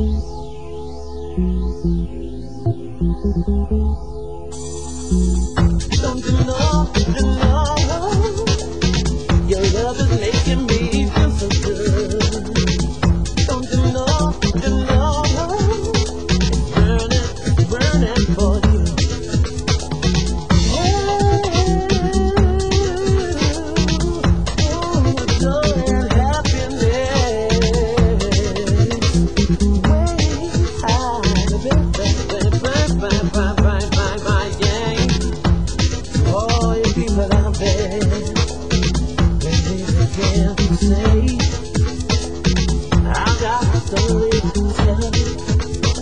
Don't you know, your love is making me feel so good. Don't you know, it's burning for you. Oh, joy and happiness. Way high, yeah. All you people out there, baby, can't say I got a story to tell.